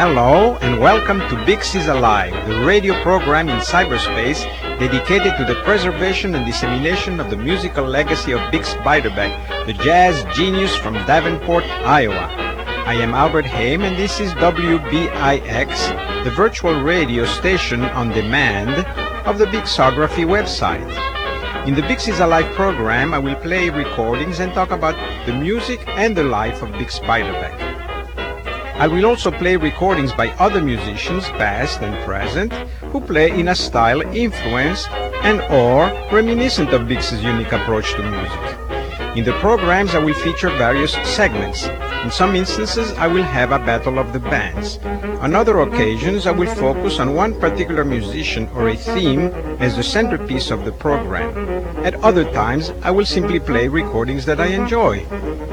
Hello and welcome to Bix is Alive, the radio program in cyberspace dedicated to the preservation and dissemination of the musical legacy of Bix Beiderbecke, the jazz genius from Davenport, Iowa. I am Albert Haim and this is WBIX, the virtual radio station on demand of the Bixography website. In the Bix is Alive program, I will play recordings and talk about the music and the life of Bix Beiderbecke. I will also play recordings by other musicians, past and present, who play in a style influenced and or reminiscent of Bix's unique approach to music. In the programs, I will feature various segments. In some instances, I will have a battle of the bands. On other occasions, I will focus on one particular musician or a theme as the centerpiece of the program. At other times, I will simply play recordings that I enjoy.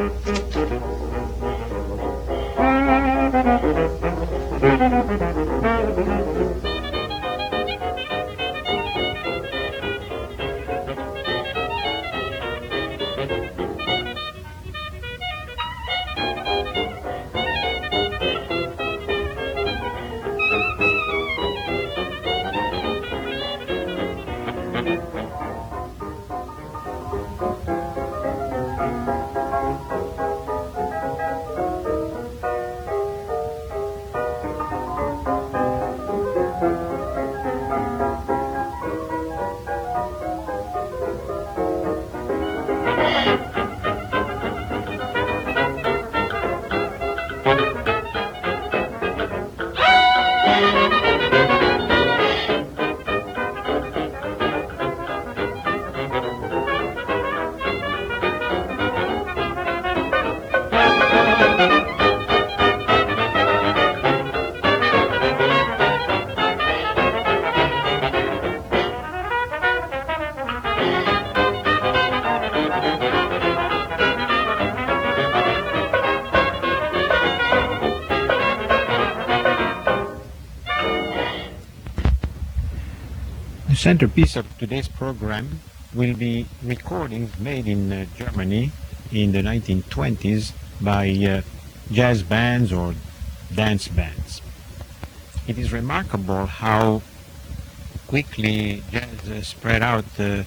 The centerpiece of today's program will be recordings made in Germany in the 1920s by jazz bands or dance bands. It is remarkable how quickly jazz spread out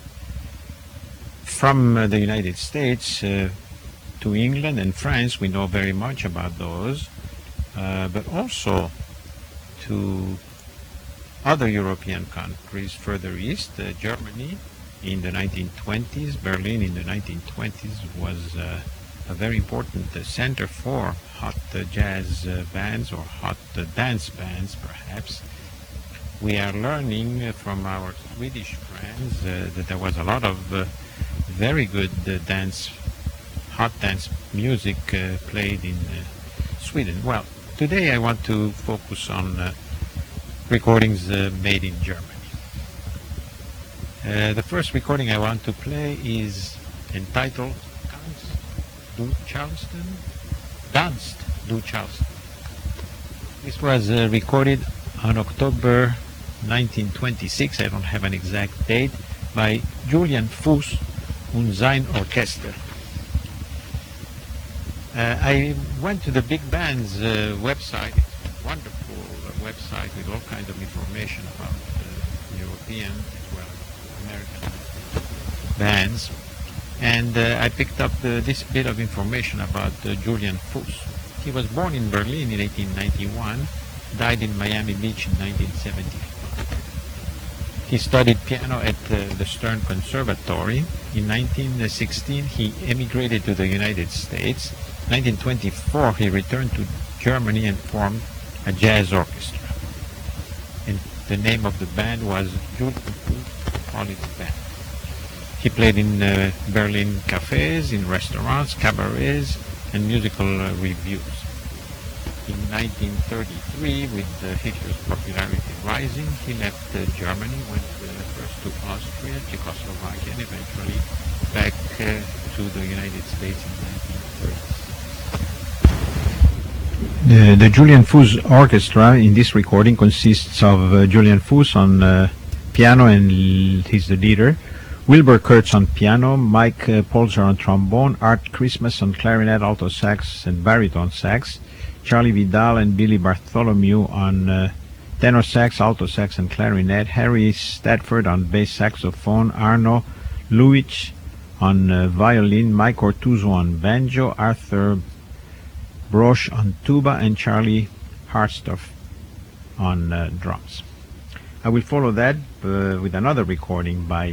from the United States to England and France. We know very much about those, but also to other European countries further east. Germany in the 1920s, Berlin in the 1920s was a very important center for hot jazz bands or hot dance bands perhaps. We are learning from our Swedish friends that there was a lot of very good hot dance music played in Sweden. Well, today I want to focus on recordings made in Germany. The first recording I want to play is entitled Danst du Charleston. This was recorded on October 1926, I don't have an exact date, by Julian Fuss und sein Orchester. I went to the Big Band's website. It's a wonderful website with all kinds of information about European as well as American bands, and I picked up this bit of information about Julian Fuss. He was born in Berlin in 1891, died in Miami Beach in 1975. He studied piano at the Stern Conservatory. In 1916 he emigrated to the United States. In 1924 he returned to Germany and formed a jazz orchestra. And the name of the band was Julian Fuss Band. He played in Berlin cafes, in restaurants, cabarets, and musical reviews. In 1933, with Hitler's popularity rising, he left Germany, went first to Austria, Czechoslovakia, and eventually back to the United States in 1930s. The Julian Fuss Orchestra in this recording consists of Julian Fuss on piano, and he's the leader, Wilbur Kurtz on piano, Mike Polzer on trombone, Art Christmas on clarinet, alto sax, and baritone sax, Charlie Vidal and Billy Bartholomew on tenor sax, alto sax, and clarinet, Harry Stadford on bass saxophone, Arno Luic on violin, Mike Ortuzzo on banjo, Arthur Broch on tuba, and Charlie Hartstoff on drums. I will follow that with another recording by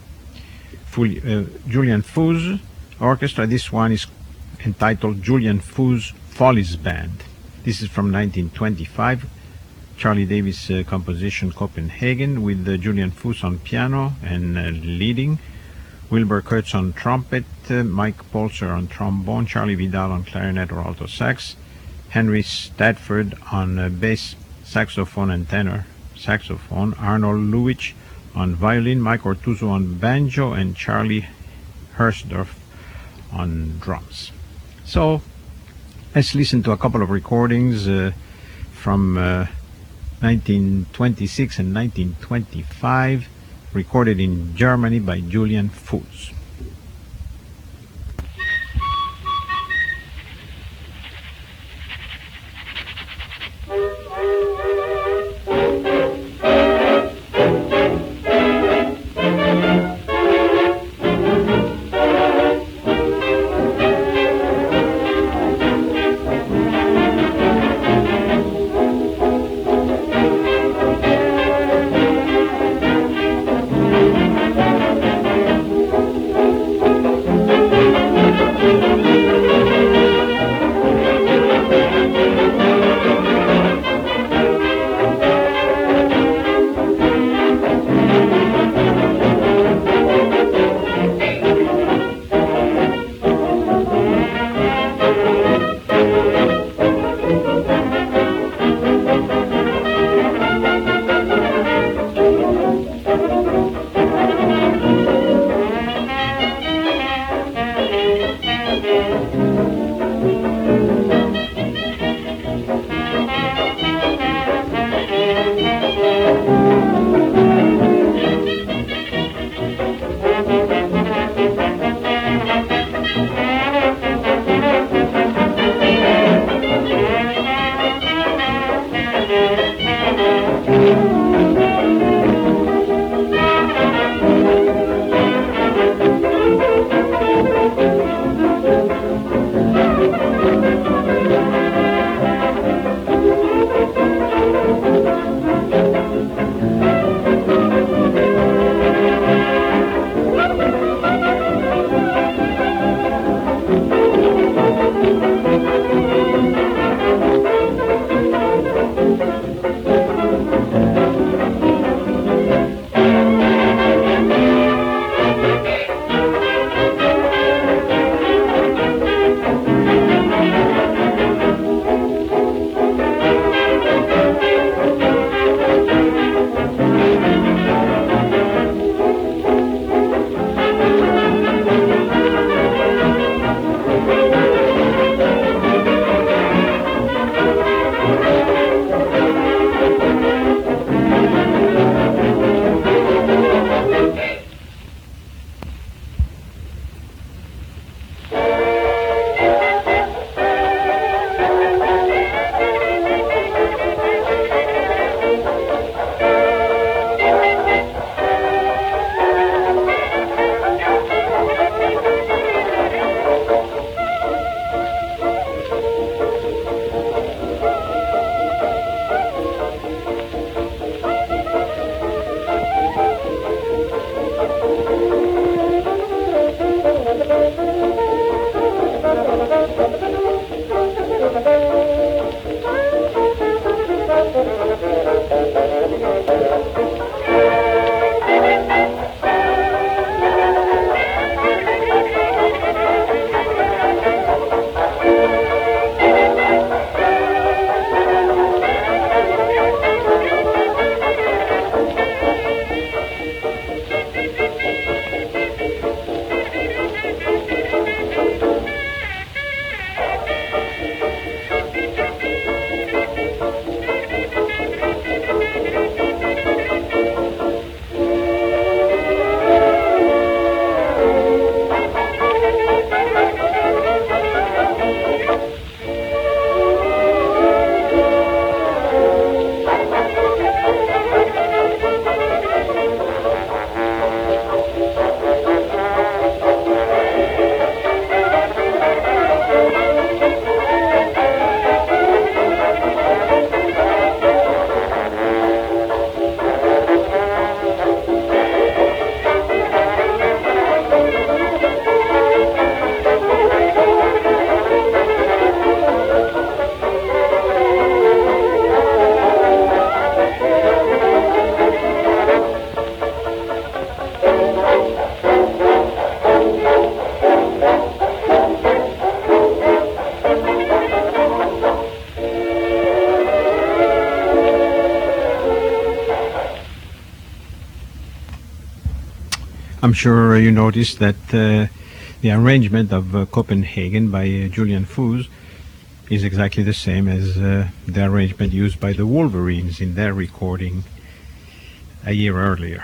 Julian Fouze Orchestra. This one is entitled Julian Fouze Follies Band. This is from 1925. Charlie Davis composition, Copenhagen, with Julian Fouze on piano and leading, Wilbur Kurtz on trumpet, Mike Polzer on trombone, Charlie Vidal on clarinet or alto sax, Henry Stadford on bass saxophone and tenor saxophone, Arnold Luic on violin, Mike Ortuzzo on banjo, and Charlie Hersdorf on drums. So let's listen to a couple of recordings from 1926 and 1925, recorded in Germany by Julian Fouze. I'm sure you noticed that the arrangement of Copenhagen by Julian Fous is exactly the same as the arrangement used by the Wolverines in their recording a year earlier.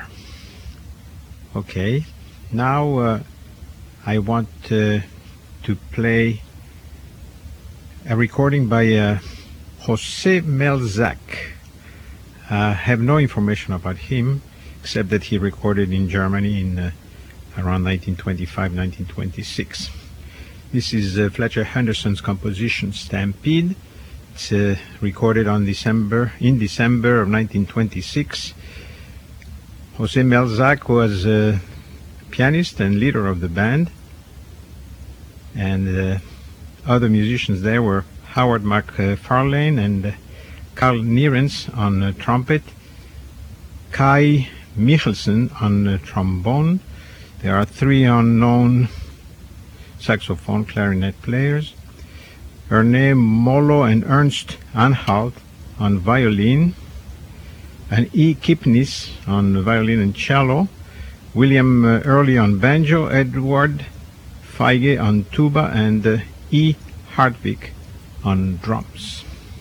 Okay, now I want to play a recording by José Melzac. I have no information about him except that he recorded in Germany in around 1925-1926. This is Fletcher Henderson's composition Stampede. It's recorded in December of 1926. José Melzac was a pianist and leader of the band, and other musicians there were Howard McFarlane and Carl Nierens on trumpet, Kai Michelsen on trombone. There are three unknown saxophone clarinet players, Erne Molo and Ernst Anhalt on violin, and E. Kipnis on violin and cello, William Early on banjo, Edward Feige on tuba, and E. Hartwig on drums.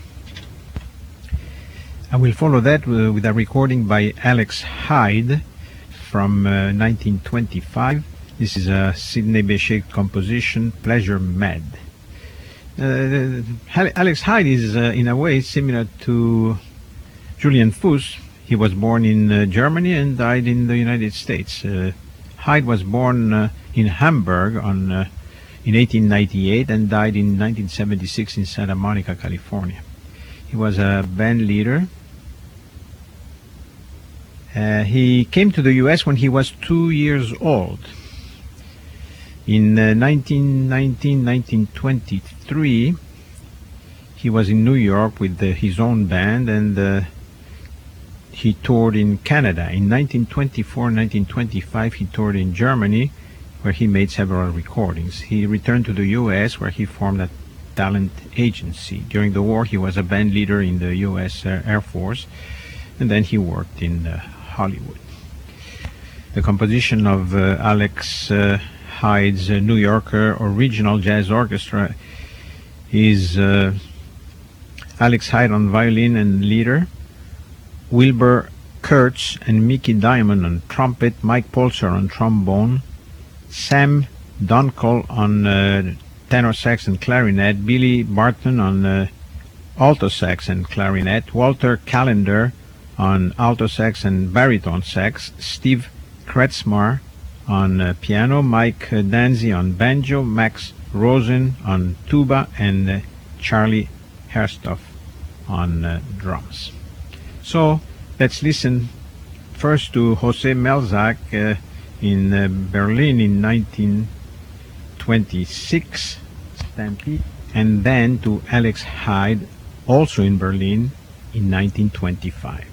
I will follow that with a recording by Alex Hyde from 1925. This is a Sidney Bechet composition, Pleasure Mad. Alex Hyde is in a way similar to Julian Fous. He was born in Germany and died in the United States. Hyde was born in Hamburg in 1898 and died in 1976 in Santa Monica, California. He was a band leader. He came to the U.S. when he was 2 years old. In 1923, he was in New York with his own band, and he toured in Canada. In 1924-1925, he toured in Germany, where he made several recordings. He returned to the U.S., where he formed a talent agency. During the war, he was a band leader in the U.S. Air Force, and then he worked in Hollywood. The composition of Alex Hyde's New Yorker Original Jazz Orchestra is Alex Hyde on violin and leader, Wilbur Kurtz and Mickey Diamond on trumpet, Mike Polzer on trombone, Sam Dunkel on tenor sax and clarinet, Billy Barton on alto sax and clarinet, Walter Callender on alto sax and baritone sax, Steve Kretzmar on piano, Mike Danzy on banjo, Max Rosen on tuba, and Charlie Herstoff on drums. So let's listen first to José Melzac in Berlin in 1926, Stampede, and then to Alex Hyde, also in Berlin in 1925.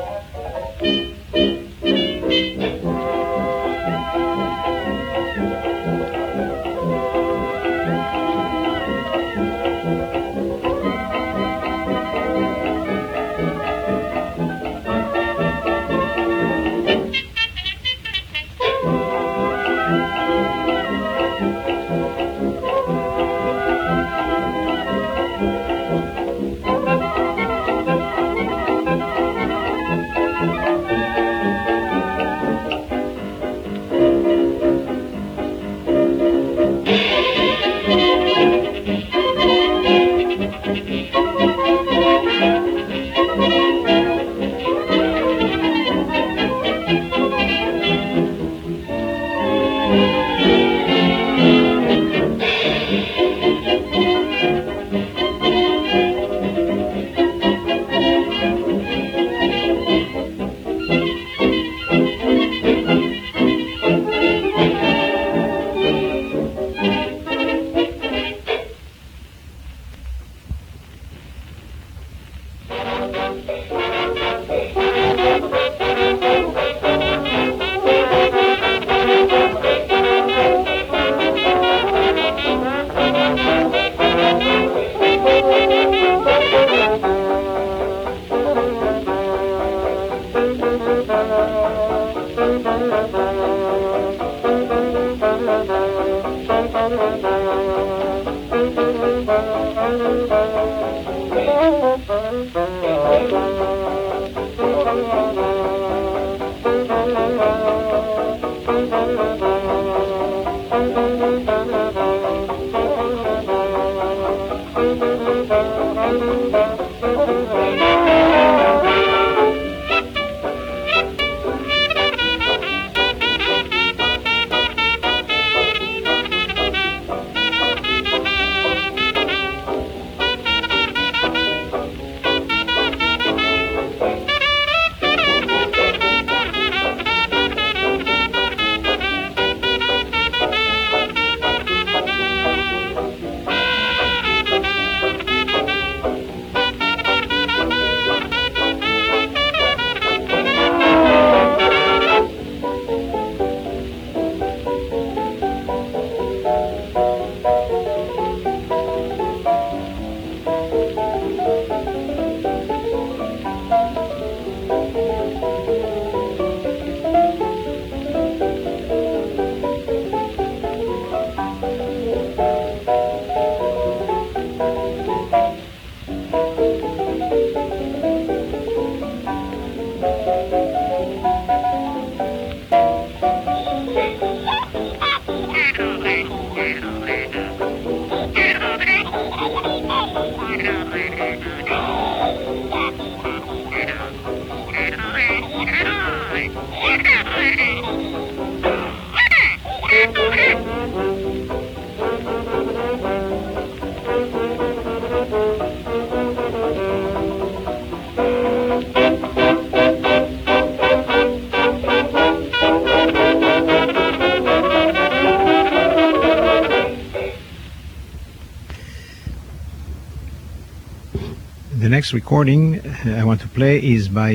The next recording I want to play is by,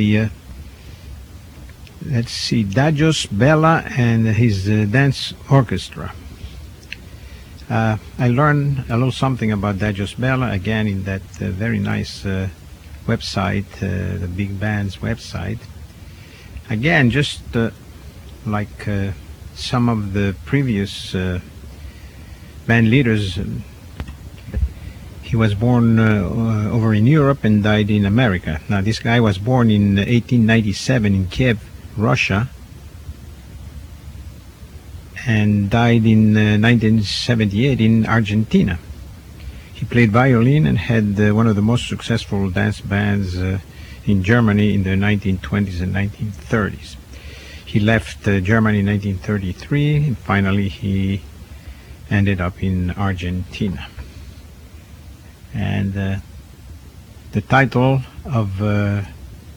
let's see, Dagios Bella and his dance orchestra. I learned a little something about Dagios Bella again in that very nice website, the Big Band's website. Again, just like some of the previous band leaders, he was born over in Europe and died in America. Now, this guy was born in 1897 in Kiev, Russia, and died in 1978 in Argentina. He played violin and had one of the most successful dance bands in Germany in the 1920s and 1930s. He left Germany in 1933, and finally he ended up in Argentina. And the title of the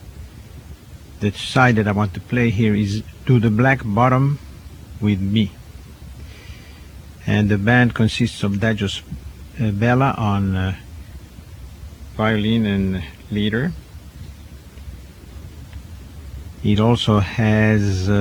side that I want to play here is To the Black Bottom with Me. And the band consists of Dagios Bella on violin and leader, It also has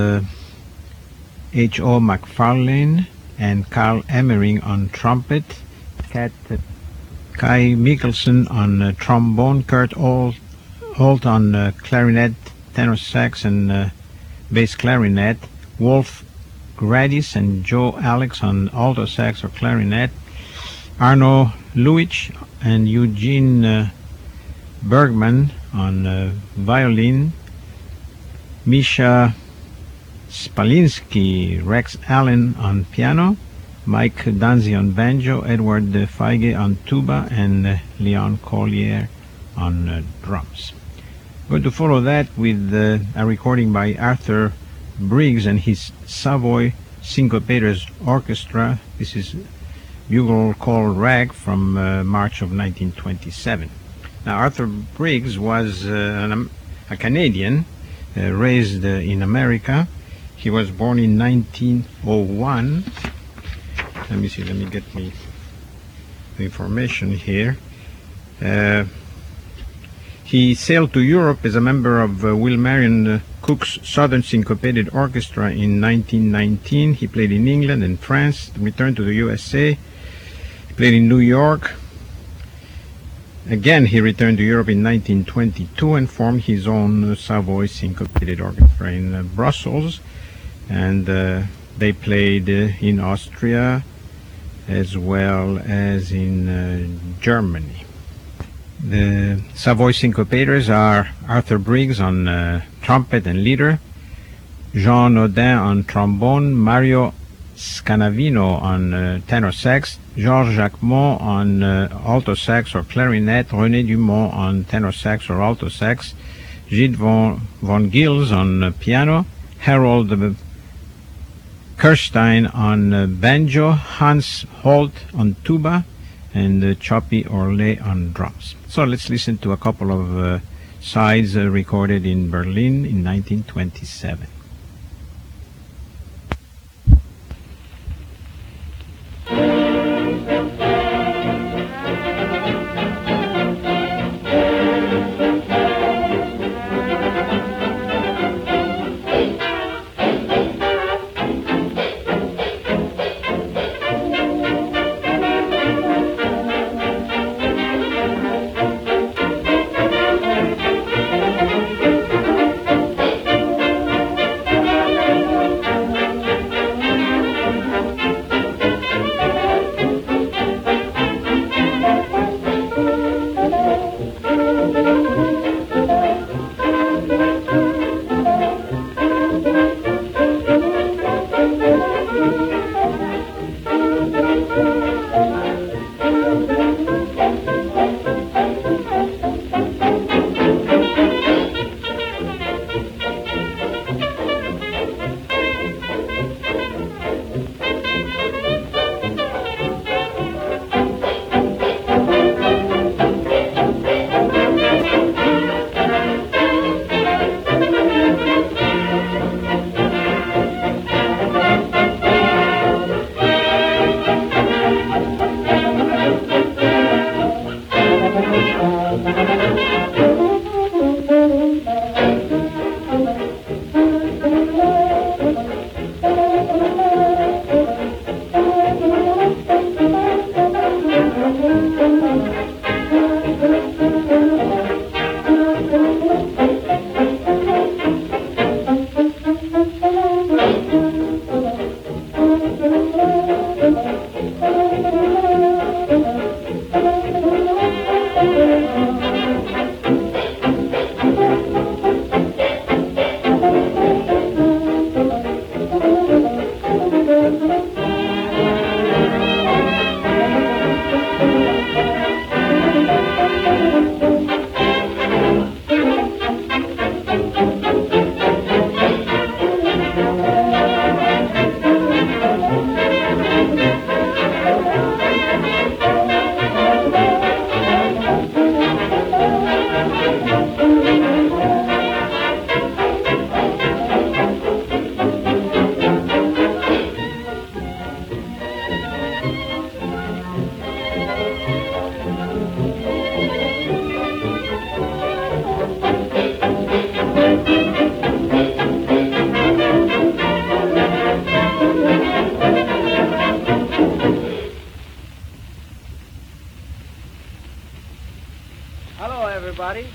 H.O. McFarlane and Carl Emmering on trumpet, Kat Kai Mikkelsen on trombone, Kurt Holt on clarinet, tenor sax, and bass clarinet, Wolf Gradis and Joe Alex on alto sax or clarinet, Arno Luich and Eugene Bergman on violin, Misha Spalinski, Rex Allen on piano, Mike Danzi on banjo, Edward Feige on tuba, and Leon Collier on drums. I'm going to follow that with a recording by Arthur Briggs and his Savoy Syncopators Orchestra. This is Bugle Call Rag from March of 1927. Now, Arthur Briggs was a Canadian raised in America. He was born in 1901. Let me see, let me get me the information here. He sailed to Europe as a member of Will Marion Cook's Southern Syncopated Orchestra in 1919. He played in England and France, returned to the USA. He played in New York. Again, he returned to Europe in 1922 and formed his own Savoy Syncopated Orchestra in Brussels. And they played in Austria as well as in Germany. The Savoy Syncopators are Arthur Briggs on trumpet and leader, Jean Audin on trombone, Mario Scanavino on tenor sax, Georges Jacquemont on alto sax or clarinet, René Dumont on tenor sax or alto sax, Gilles von Gils on piano, Harold Kirstein on banjo, Hans Holt on tuba, and Choppy Orley on drums. So let's listen to a couple of sides recorded in Berlin in 1927.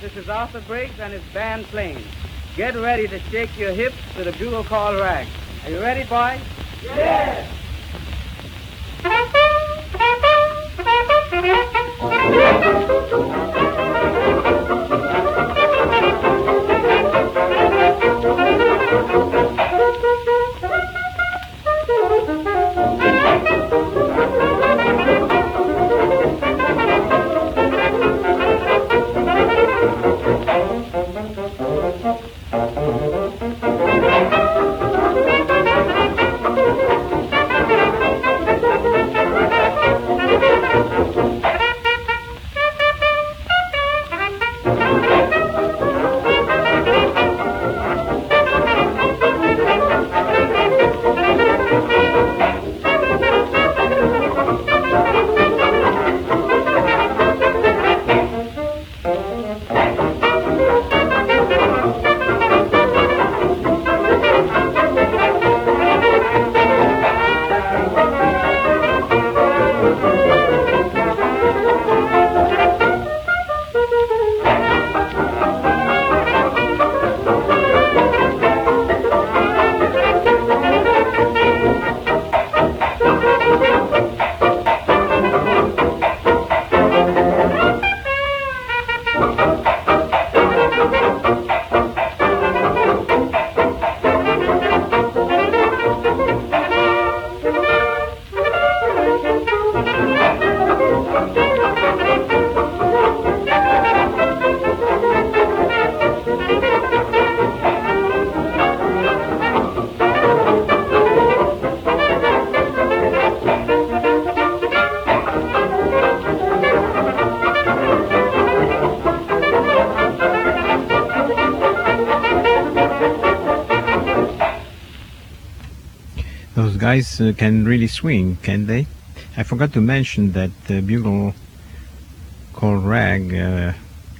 this is Arthur Briggs and his band playing. Get ready to shake your hips to the bugle call rag. Are you ready, boys? Yes! Those guys can really swing, can they? I forgot to mention that the bugle call rag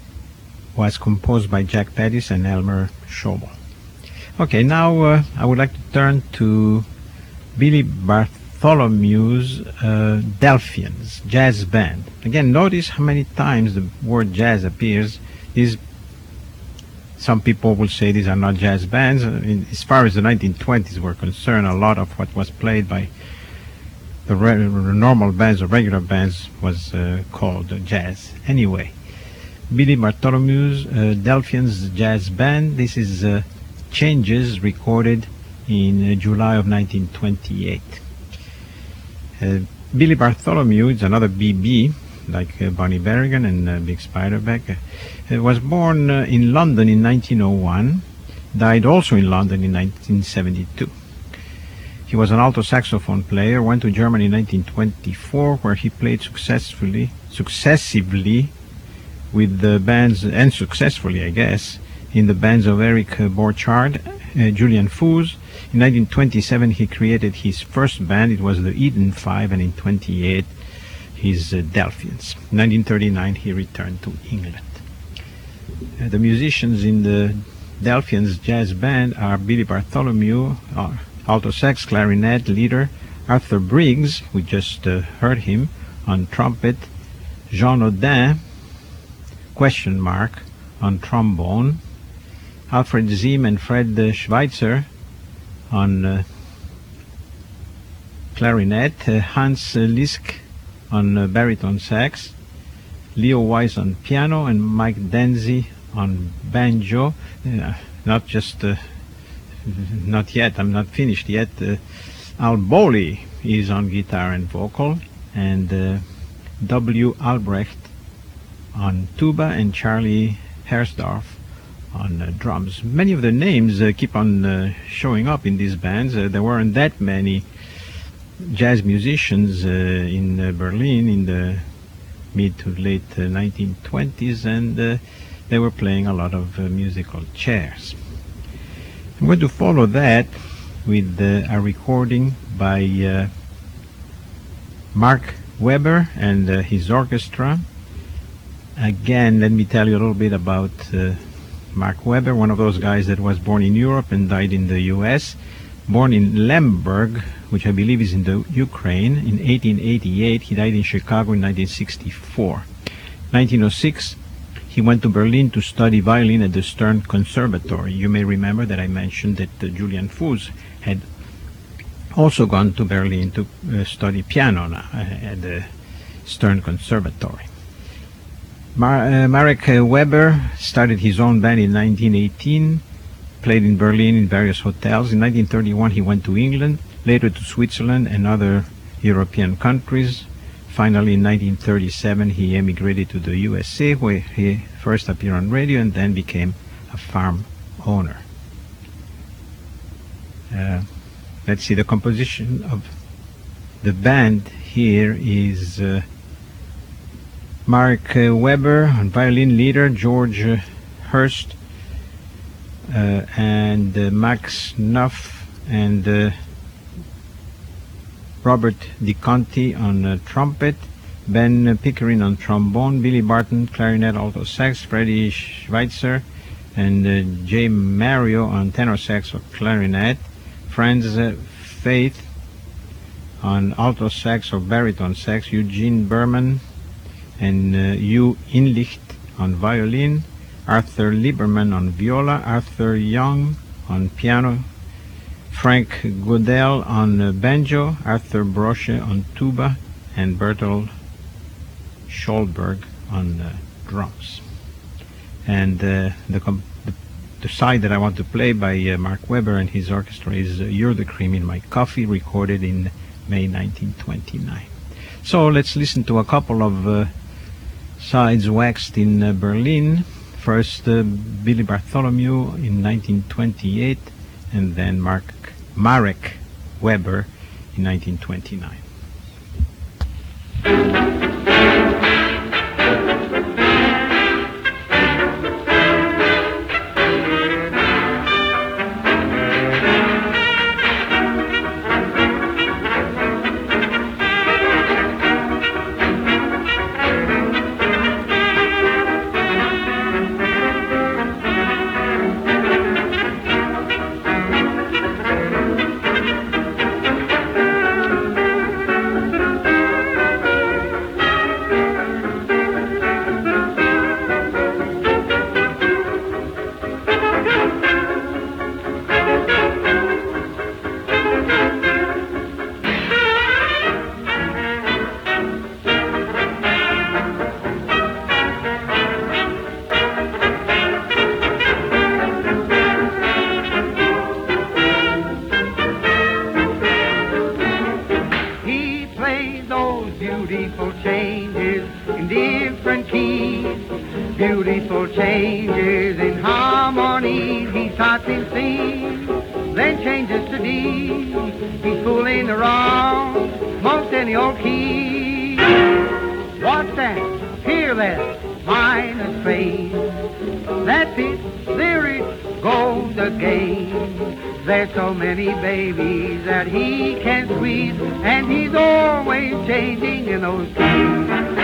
was composed by Jack Pettis and Elmer Schobel. Okay, now I would like to turn to Billy Bartholomew's Delphians jazz band. Again, notice how many times the word jazz appears. Some people will say these are not jazz bands. As far as the 1920s were concerned, a lot of what was played by the normal bands or regular bands was called jazz. Anyway, Billy Bartholomew's Delphians Jazz Band. This is Changes, recorded in July of 1928. Billy Bartholomew is another BB, like Bonnie Berrigan and Bix Beiderbecke. Was born in London in 1901, died also in London in 1972. He was an alto saxophone player, went to Germany in 1924, where he played successively with the bands, and successfully, I guess, in the bands of Eric Borchardt, Julian Fous. In 1927, he created his first band. It was the Eden Five, and in 1928, his Delphians. In 1939, he returned to England. The musicians in the Delphians Jazz Band are Billy Bartholomew, alto sax, clarinet, leader; Arthur Briggs, we just heard him, on trumpet; Jean Audin, on trombone; Alfred Ziem and Fred Schweitzer on clarinet; Hans Lisk on baritone sax; Leo Weiss on piano; and Mike Denzi on banjo. Not yet, I'm not finished yet. Al Bowley is on guitar and vocal, and W. Albrecht on tuba, and Charlie Hersdorf on drums. Many of the names keep on showing up in these bands. There weren't that many jazz musicians in Berlin in the mid to late 1920s, and they were playing a lot of musical chairs. I'm going to follow that with a recording by Mark Webber and his orchestra. Again, let me tell you a little bit about Mark Webber, one of those guys that was born in Europe and died in the US. Born in Lemberg, which I believe is in the Ukraine, in 1888. He died in Chicago in 1964. 1906, he went to Berlin to study violin at the Stern Conservatory. You may remember that I mentioned that Julian Fuchs had also gone to Berlin to study piano at the Stern Conservatory. Marek Weber started his own band in 1918, played in Berlin in various hotels. In 1931 he went to England, later to Switzerland and other European countries. Finally, in 1937, he emigrated to the USA, where he first appeared on radio and then became a farm owner. Let's see, the composition of the band here is Mark Weber on violin, leader George Hurst, and Max Nuff and Robert DiConti on trumpet, Ben Pickering on trombone, Billy Barton clarinet, alto sax, Freddie Schweitzer and Jay Mario on tenor sax or clarinet, Franz Faith on alto sax or baritone sax, Eugene Berman and Hugh Inlicht on violin, Arthur Lieberman on viola, Arthur Young on piano, Frank Godel on banjo, Arthur Broche on tuba, and Bertolt Scholberg on drums. And the side that I want to play by Mark Weber and his orchestra is You're the Cream in My Coffee, recorded in May 1929. So let's listen to a couple of sides waxed in Berlin. First, Billy Bartholomew in 1928, and then Marek Weber in 1929. Beautiful changes in harmony, he starts in C, then changes to D. He's fooling around most any old key. What's that? Hear that? Minus phase. That's it. There it goes again. There's so many babies that he can squeeze, and he's always changing in those keys.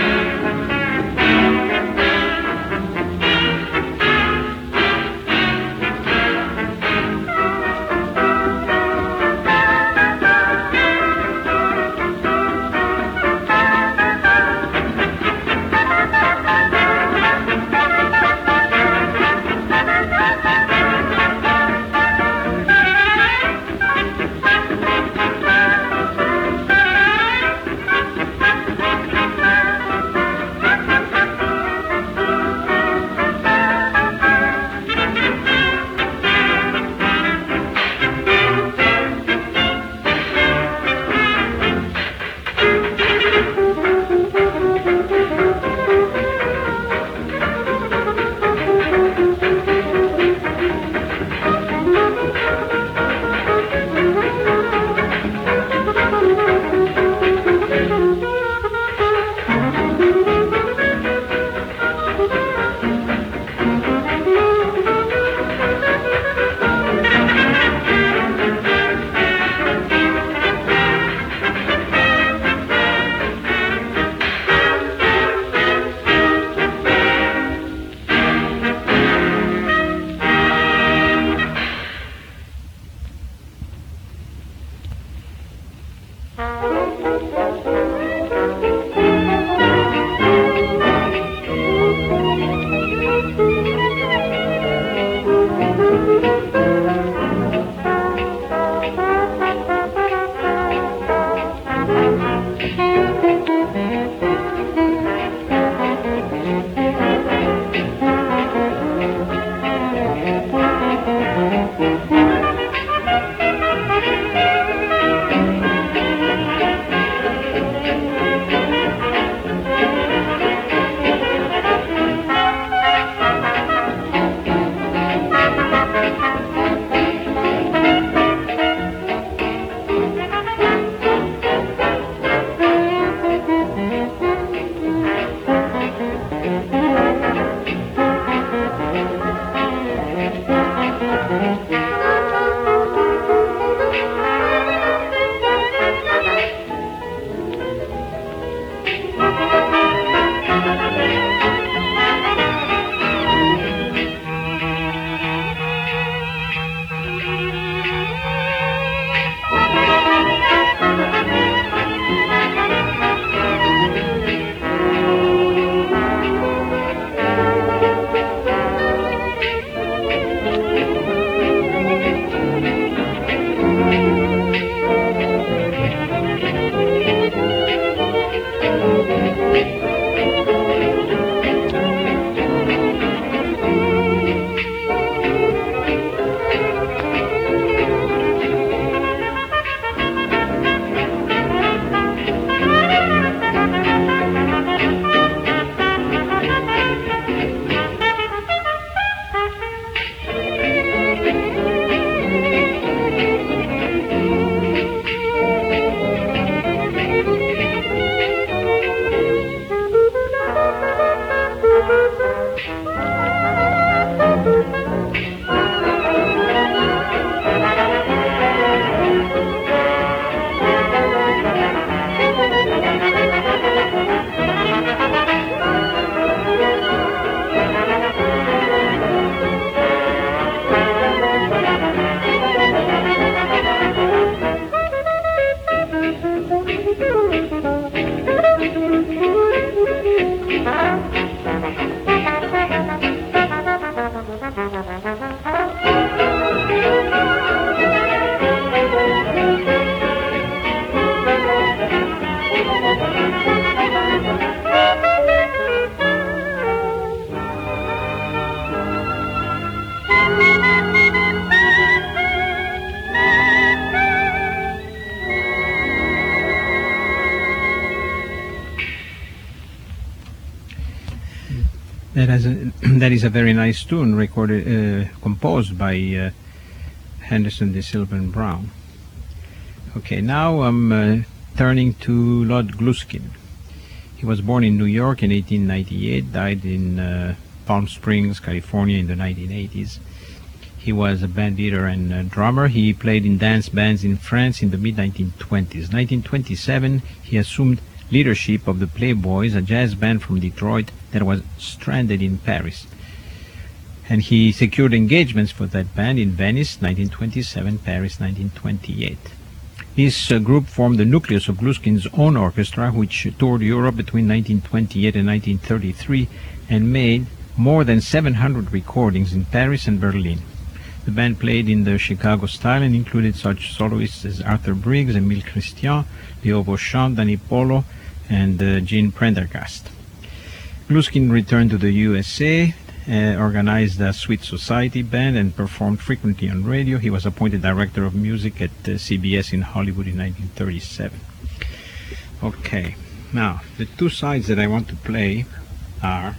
That is a very nice tune, composed by Henderson, De Silva, and Brown. Okay, now I'm turning to Lud Gluskin. He was born in New York in 1898, died in Palm Springs, California in the 1980s. He was a band leader and a drummer. He played in dance bands in France in the mid-1920s. 1927, he assumed leadership of the Playboys, a jazz band from Detroit that was stranded in Paris. And he secured engagements for that band in Venice, 1927, Paris, 1928. This group formed the nucleus of Gluskin's own orchestra, which toured Europe between 1928 and 1933 and made more than 700 recordings in Paris and Berlin. The band played in the Chicago style and included such soloists as Arthur Briggs, Emile Christian, Leo Beauchamp, Danny Polo, and Gene Prendergast. Gluskin returned to the USA, organized a Sweet Society band, and performed frequently on radio. He was appointed director of music at CBS in Hollywood in 1937. Okay, now the two sides that I want to play are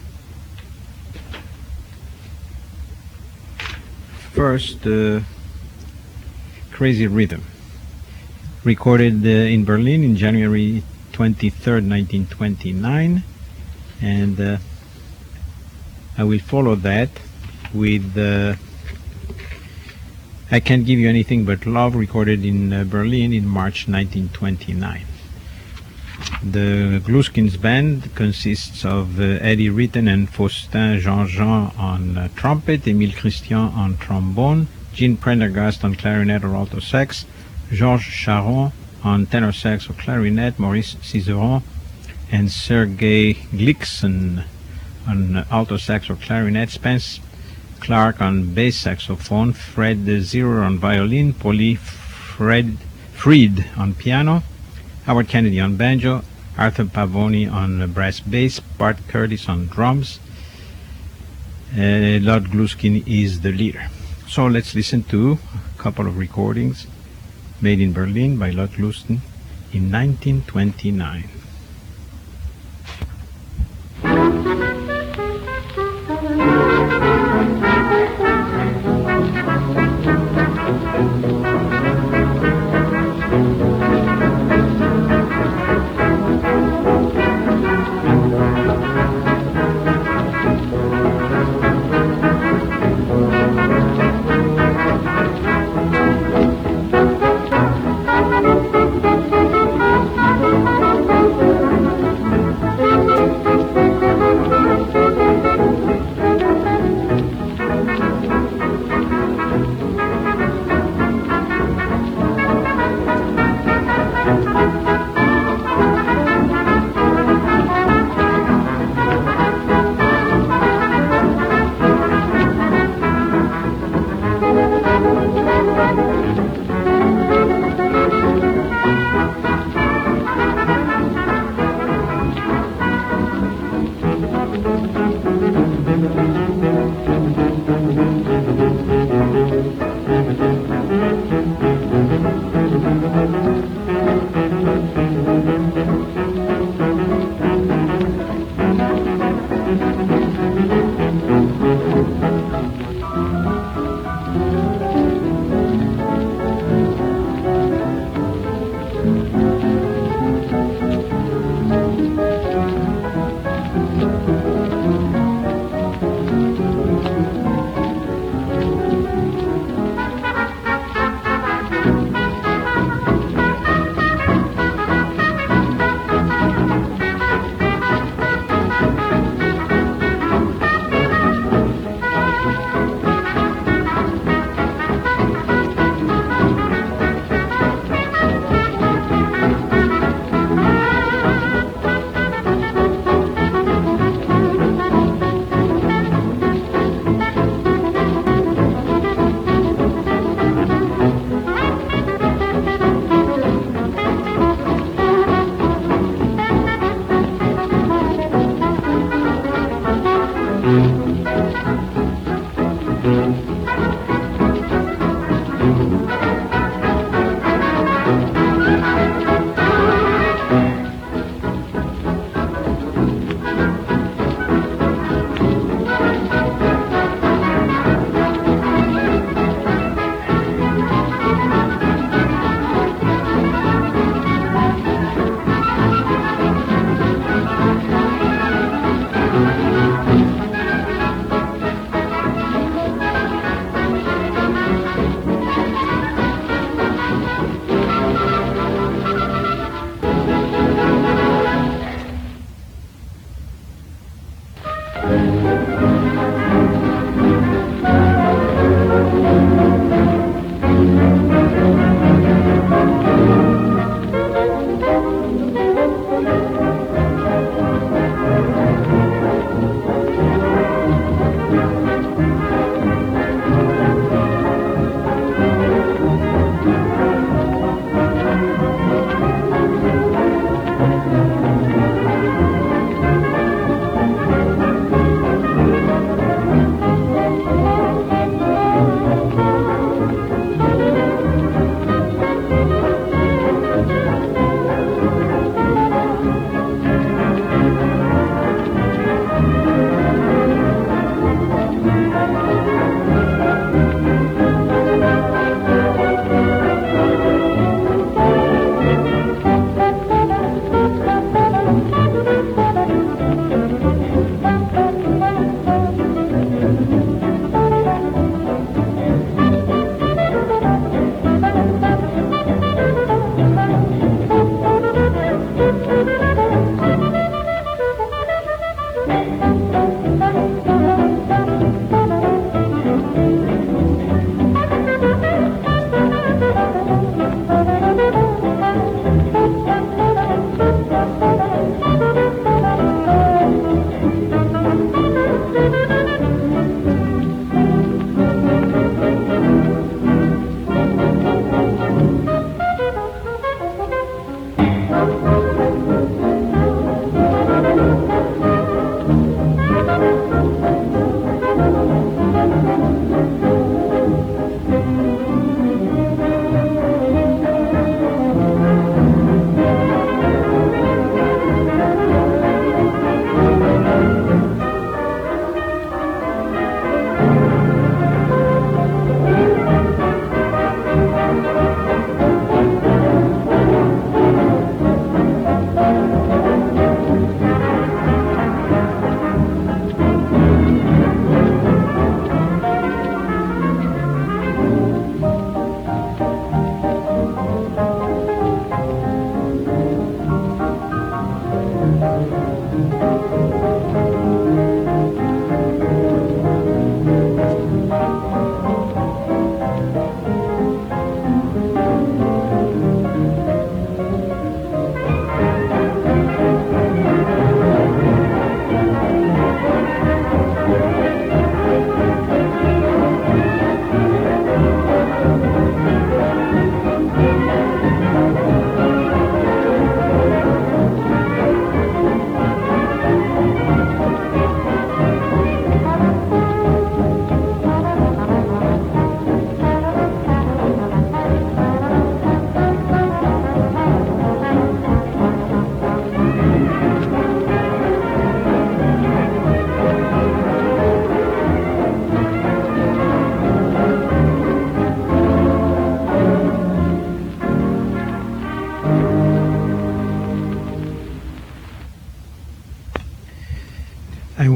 first Crazy Rhythm, recorded in Berlin in January 23rd, 1929, and I will follow that with I Can't Give You Anything But Love, recorded in Berlin in March 1929. The Gluskins band consists of Eddie Ritten and Faustin Jean-Jean on trumpet, Emile Christian on trombone, Gene Prendergast on clarinet or alto sax, Georges Charon on tenor sax or clarinet, Maurice Cizeron and Sergei Glikson on alto sax or clarinet, Spence Clark on bass saxophone, Fred Zero on violin, Polly Fried on piano, Howard Kennedy on banjo, Arthur Pavoni on brass bass, Bart Curtis on drums. Lud Gluskin is the leader. So let's listen to a couple of recordings made in Berlin by Lud Gluskin in 1929.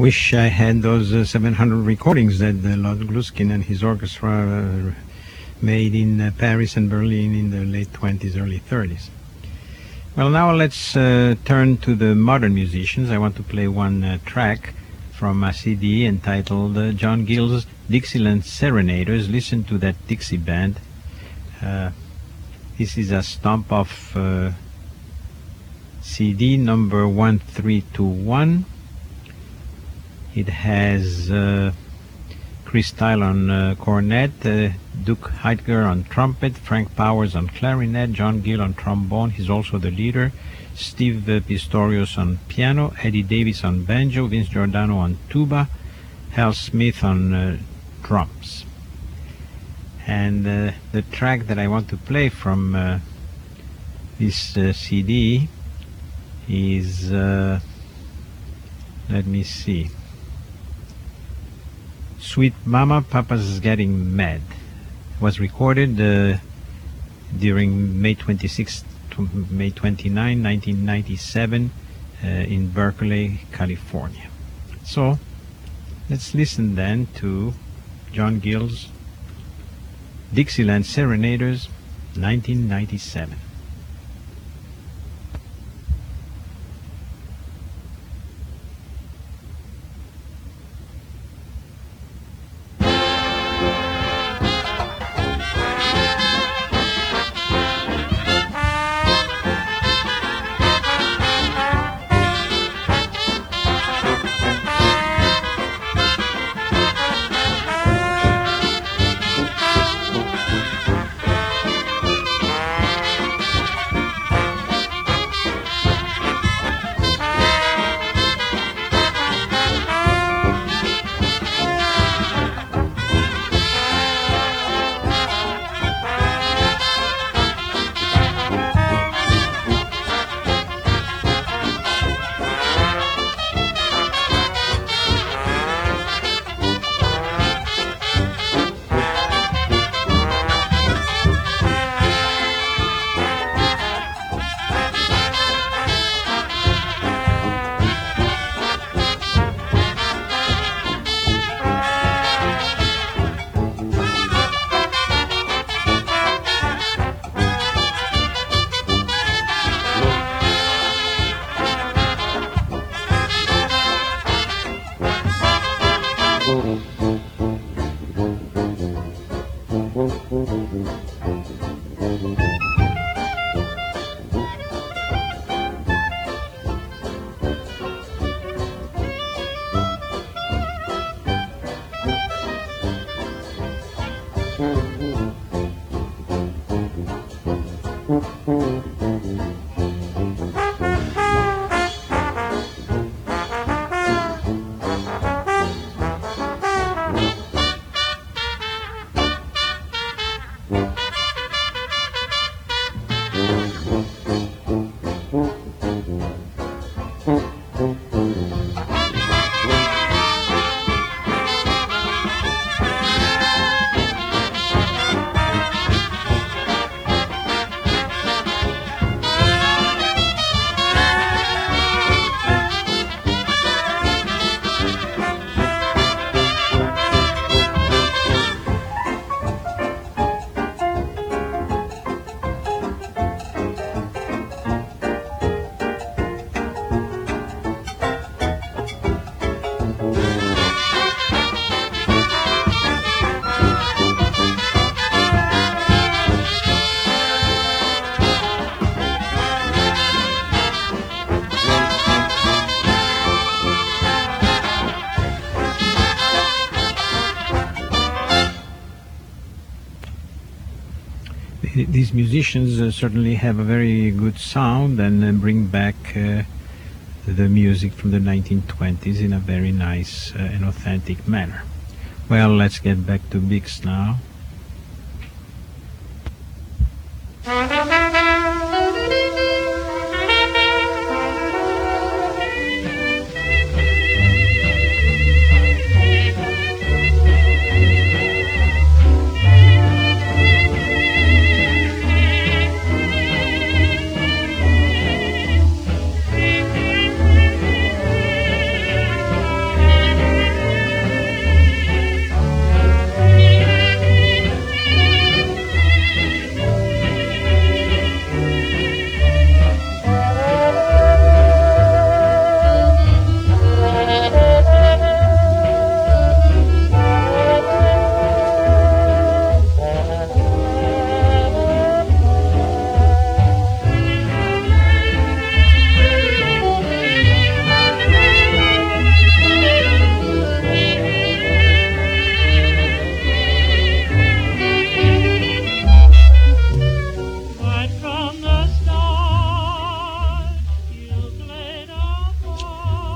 wish I had those 700 recordings that Lord Gluskin and his orchestra made in Paris and Berlin in the late 20s, early 30s. Well, now let's turn to the modern musicians. I want to play one track from a CD entitled John Gill's Dixieland Serenaders. Listen to that Dixie band. This is a stomp-off CD number 1321. It has Chris Tyle on cornet, Duke Heidger on trumpet, Frank Powers on clarinet, John Gill on trombone, he's also the leader, Steve Pistorius on piano, Eddie Davis on banjo, Vince Giordano on tuba, Hal Smith on drums. And the track that I want to play from this CD is, let me see, Sweet Mama, Papa's Getting Mad. It was recorded during May 26 to May 29, 1997 in Berkeley, California. So let's listen then to John Gill's Dixieland Serenaders, 1997. These musicians certainly have a very good sound and bring back the music from the 1920s in a very nice and authentic manner. Well, let's get back to Bix now.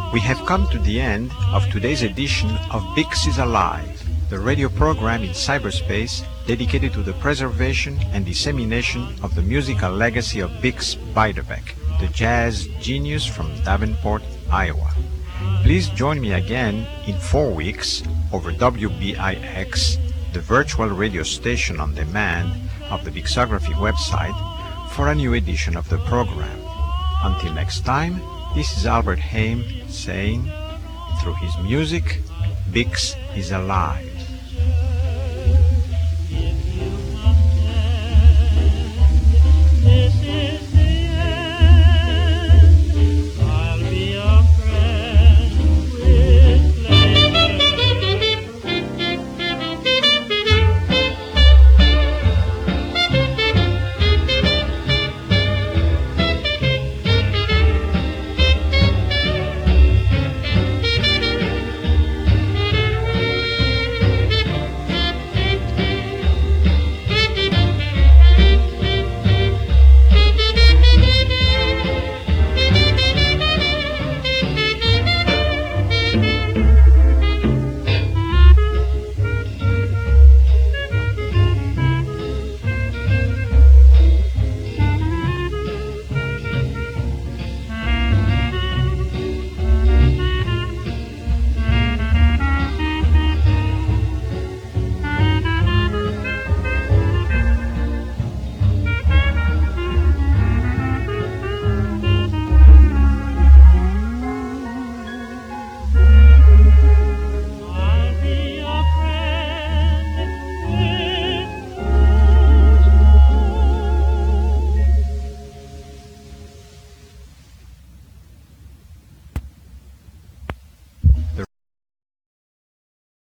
We have come to the end of today's edition of Bix is Alive, the radio program in cyberspace dedicated to the preservation and dissemination of the musical legacy of Bix Beiderbecke, the jazz genius from Davenport, Iowa. Please join me again in 4 weeks over WBIX, the virtual radio station on demand of the Bixography website, for a new edition of the program. Until next time, this is Albert Haim saying, through his music, Bix is alive.